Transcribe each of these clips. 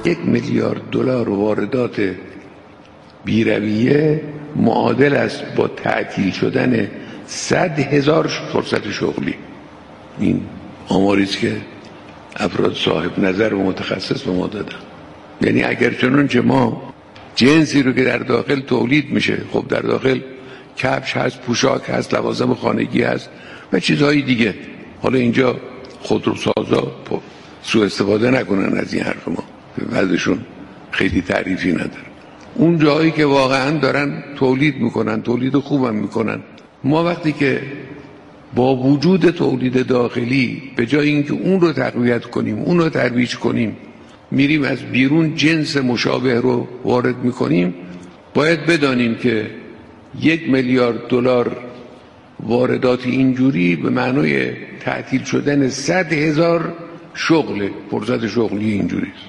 1 میلیارد دلار واردات بی‌رویه معادل است با تعطیل شدن 100,000 فرصت شغلی. این آماری است که افراد صاحب نظر و متخصص به ما دادن. یعنی اگر چنانچه ما جنسی رو که در داخل تولید میشه، خب در داخل کفش هست، پوشاک هست، لوازم خانگی هست و چیزهای دیگه، حالا اینجا خودروسازا سوء استفاده نکنن از این حرف ما، وضعشون خیلی تعریفی نداره. اون جایی که واقعا دارن تولید میکنن، تولید خوبم میکنن، ما وقتی که با وجود تولید داخلی به جای اینکه اون رو تقویت کنیم، اون رو ترویج کنیم، میریم از بیرون جنس مشابه رو وارد میکنیم، باید بدانیم که 1 میلیارد دلار واردات اینجوری به معنای تعطیل شدن 100,000 شغل، فرصت شغلی اینجوری است.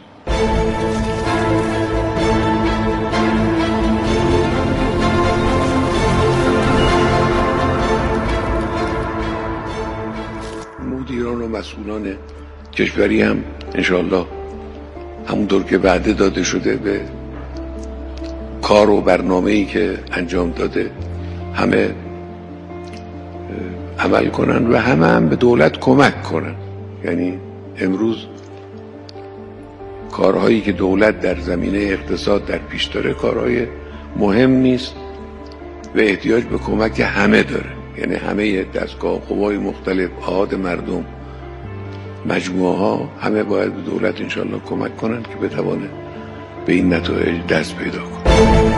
مدیران و مسئولان کشوری هم انشاءالله همونطور که وعده داده شده به کار و برنامه‌ای که انجام داده همه عمل کنن و هم به دولت کمک کنن. یعنی امروز کارهایی که دولت در زمینه اقتصاد در پیش داره کارهای مهم نیست و احتیاج به کمک همه داره. یعنی همه دستگاه قوای مختلف، احاد مردم، مجموعه ها همه باید به دولت انشاءالله کمک کنن که بتوانه به این نتایج دست پیدا کنه.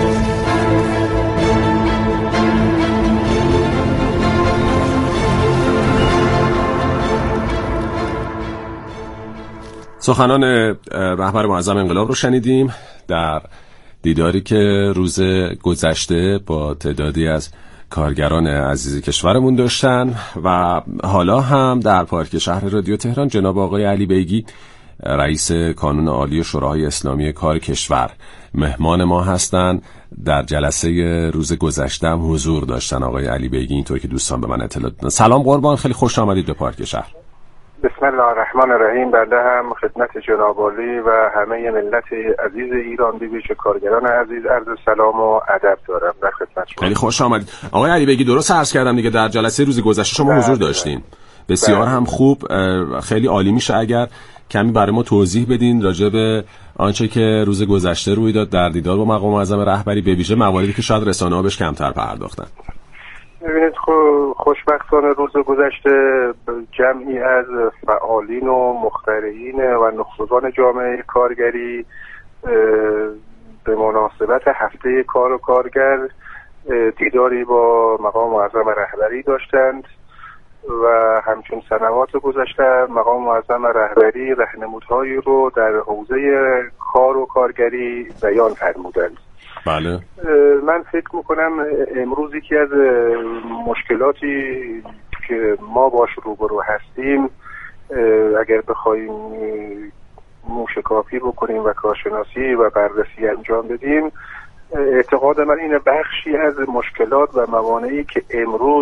سخنان رهبر معظم انقلاب رو شنیدیم در دیداری که روز گذشته با تعدادی از کارگران عزیز کشورمون داشتن و حالا هم در پارک شهر رادیو تهران جناب آقای علی بیگی رئیس کانون عالی شورای اسلامی کار کشور مهمان ما هستن. در جلسه روز گذشته هم حضور داشتن آقای علی بیگی، اینطور که دوستان به من اطلاع دادن. سلام قربان، خیلی خوش آمدید به پارک شهر. بسم الله الرحمن الرحیم. بنده هم خدمت جناب عالی و همه ملت عزیز ایران به ویژه کارگران عزیز عرض سلام و ادب دارم. در خدمت شما. خیلی خوش آمدید آقای علی بیگی. درست عرض کردم دیگه، در جلسه روز گذشته شما حضور داشتین. بسیار هم خوب، خیلی عالی میشه اگر کمی برای ما توضیح بدین راجع به آنچه که روز گذشته روی داد در دیدار با مقام معظم رهبری، به ویژه مواردی که شاید رسانه‌ها بهش کمتر پرداختن. ببینید خوشبختانه روز گذشته جمعی از فعالین و مخترعین و نخبگان جامعه کارگری به مناسبت هفته کار و کارگر دیداری با مقام معظم رهبری داشتند و همچون سنوات گذشته مقام معظم رهبری راهنمودهایی رو در حوزه کار و کارگری بیان فرمودند. بله. من فکر میکنم امروز یکی از مشکلاتی که ما باش روبرو هستیم، اگر بخوایم موشکافی بکنیم و کارشناسی و بررسی انجام بدیم، اعتقاد من اینه بخشی از مشکلات و موانعی که امروز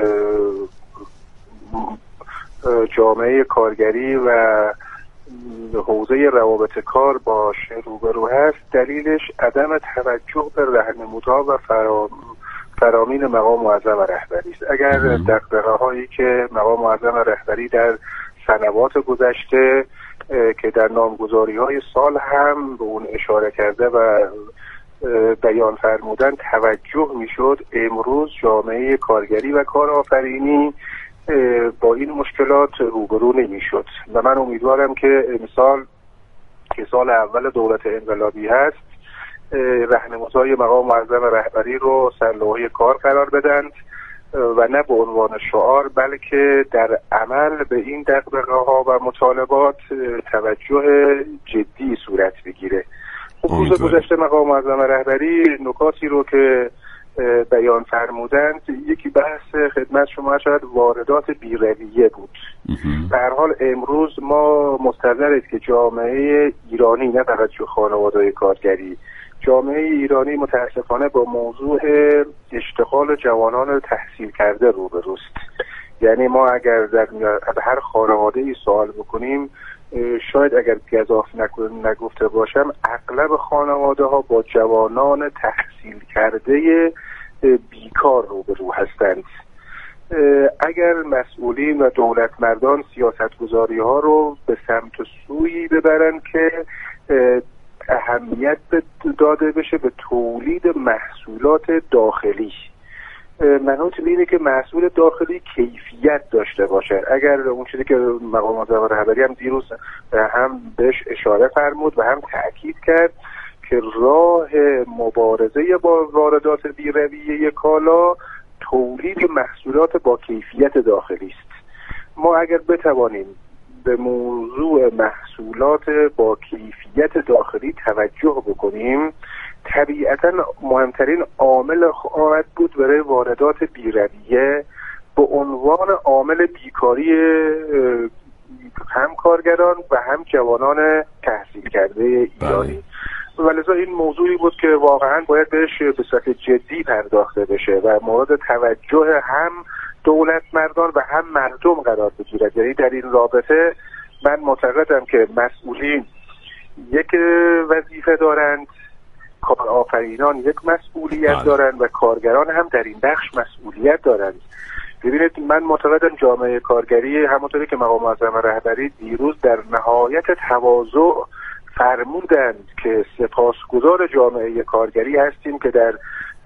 جامعه کارگری و حوزه روابط کار باش روبرو هست، دلیلش عدم توجه به راهنمودها و فرامین مقام معظم رهبری است. اگر دغدغه‌هایی که مقام معظم رهبری در سنوات گذشته که در نامگذاری‌های سال هم به اون اشاره کرده و بیان فرمودن توجه میشد، امروز جامعه کارگری و کارآفرینی با این مشکلات روبرو نمیشد و من امیدوارم که امسال که سال اول دولت انقلابی هست راهنمودهای مقام معظم رهبری رو سرلوحه کار قرار بدند و نه به عنوان شعار بلکه در عمل به این دغدغه‌ها و مطالبات توجه جدی صورت بگیره. روز گذشته مقام معظم رهبری نکاتی رو که بیان فرمودند، یکی بحث خدمت شما شاید واردات بی‌رویه بود. به هر حال امروز ما مستحضریم که جامعه ایرانی، نه فقط خانواده‌های کارگری، جامعه ایرانی متاسفانه با موضوع اشتغال جوانان تحصیل کرده روبروست. یعنی ما اگر از هر خانواده‌ای سوال بکنیم شاید اگر گزاف نگفته باشم اغلب خانواده ها با جوانان تحصیل کرده بیکار روبرو هستند. اگر مسئولین و دولتمردان سیاستگذاری ها رو به سمت سویی ببرن که اهمیت داده بشه به تولید محصولات داخلی، منوط به اینه که محصول داخلی کیفیت داشته باشه. اگر اون چیزی که مقام معظم رهبری هم دیروز هم بهش اشاره فرمود و هم تأکید کرد که راه مبارزه با واردات بی‌رویه کالا تولید محصولات با کیفیت داخلی است. ما اگر بتوانیم به موضوع محصولات با کیفیت داخلی توجه بکنیم، طبیعتاً مهمترین عامل خواهد بود برای واردات بی‌رویه به عنوان عامل بیکاری هم کارگران و هم جوانان تحصیل کرده ایرانی. ولذا این موضوعی بود که واقعاً باید بهش به صورت جدی پرداخته بشه و مورد توجه هم دولت مردان و هم مردم قرار بگیرد. یعنی در این رابطه من معتقدم که مسئولین یک وظیفه دارند، کارآفرینان یک مسئولیت دارند و کارگران هم در این بخش مسئولیت دارند. ببینید من معتقدم جامعه کارگری همونطوری که مقام معظم رهبری دیروز در نهایت تواضع فرمودند که سپاسگزار جامعه کارگری هستیم که در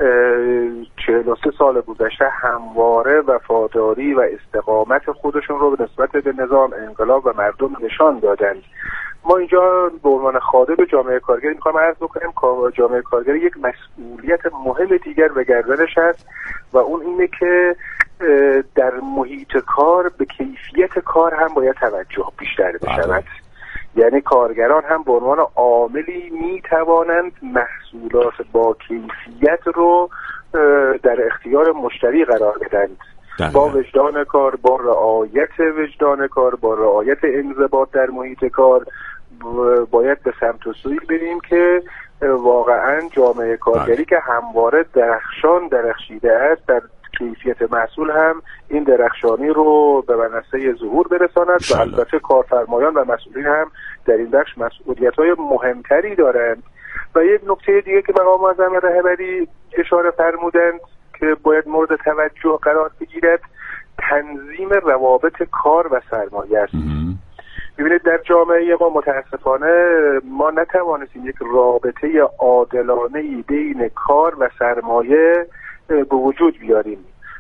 43 سال گذشته همواره وفاداری و استقامت خودشون رو به نسبت به نظام، انقلاب و مردم نشان دادند. ما اینجا به عنوان خادم جامعه کارگری میخوام عرض بکنیم جامعه کارگری یک مسئولیت مهم دیگر به گردنش هست و اون اینه که در محیط کار به کیفیت کار هم باید توجه بیشتر بشود. یعنی کارگران هم به عنوان عاملی میتوانند محصولات با کیفیت رو در اختیار مشتری قرار بدند، با وجدان کار، با رعایت وجدان کار، با رعایت انضباط در محیط کار. باید به سمت و سوی بریم که واقعا جامعه کارگری که همواره درخشیده است در کیفیت محصول هم این درخشانی رو به منصه ظهور برساند و البته کارفرمایان و مسئولین هم در این بخش مسئولیت‌های مهمتری دارند. و یک نکته دیگه که مقام معظم رهبری اشاره فرمودند که باید مورد توجه قرار بگیرد تنظیم روابط کار و سرمایه است. ببینید در جامعه ما متاسفانه ما نتوانستیم یک رابطه عادلانه‌ای بین کار و سرمایه به وجود بیاریم.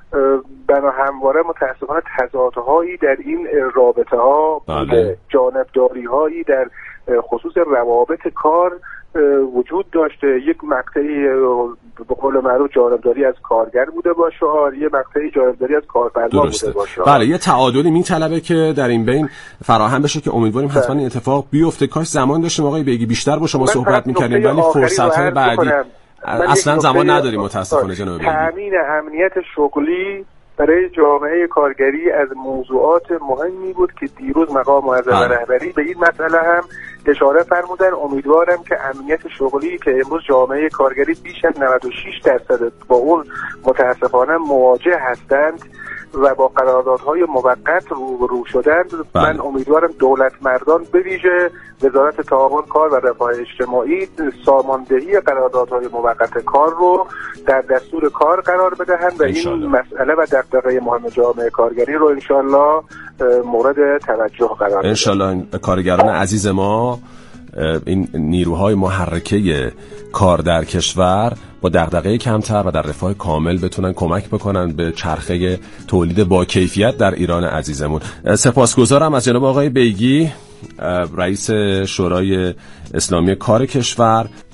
بنا همواره متاسفانه تضادهایی در این رابطه ها بوده، جانبداری هایی در خصوص روابط کار وجود داشته. یک مقطعی به قول معروف جانبداری از کارگر بوده با شعار، یه مقطعی جانبداری از کارفرما بوده با شعار. بله، یه تعادلی میطلبه که در این بین فراهم بشه که امیدواریم حتما این اتفاق بیفته. کاش زمان داشتیم آقای بیگی بیشتر با شما صحبت می‌کردیم، ولی فرصت‌های بعدی اصلا زمان نداریم متاسفانه جناب بیگی. تامین امنیت شغلی برای جامعه کارگری از موضوعات مهمی بود که دیروز مقام معظم رهبری به این مسئله هم اشاره فرمودن. امیدوارم که امنیت شغلی که امروز جامعه کارگری بیش از 96% با اون متاسفانه مواجه هستند و با قراردادهای موقت روبرو شدند، من امیدوارم دولت مردان به ویژه وزارت تعاون کار و رفاه اجتماعی ساماندهی قراردادهای موقت کار رو در دستور کار قرار بدهند و این مسئله و دغدغه مهم جامعه کارگری رو انشالله مورد توجه قرار بدهند. انشالله کارگران عزیز ما، این نیروهای محرکه کار در کشور با دغدغه کمتر و در رفاه کامل بتونن کمک بکنن به چرخه تولید با کیفیت در ایران عزیزمون. سپاسگزارم از جناب آقای بیگی، رئیس شورای اسلامی کار کشور